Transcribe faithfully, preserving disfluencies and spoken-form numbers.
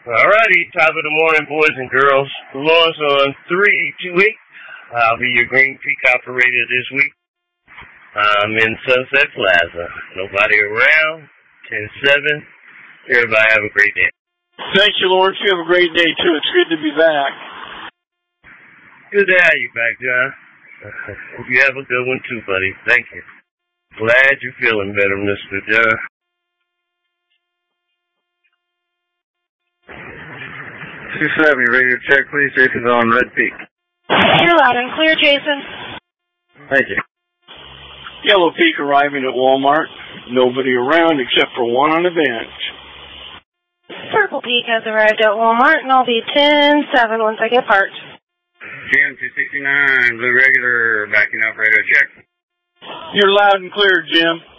Alrighty, top of the morning, boys and girls. Laws on three two eight. I'll be your Green Peak operator this week. I'm in Sunset Plaza. Nobody around. ten seven. Everybody have a great day. Thank you, Lawrence. You have a great day, too. It's good to be back. Good to have you back, John. Hope you have a good one, too, buddy. Thank you. Glad you're feeling better, Mister John. two seventy, radio check, please. Jason's on Red Peak. You're loud and clear, Jason. Thank you. Yellow Peak arriving at Walmart. Nobody around except for one on the bench. Purple Peak has arrived at Walmart, and I'll be ten seven once I get parked. Jim two sixty-nine, Blue Regular, backing up, radio check. You're loud and clear, Jim.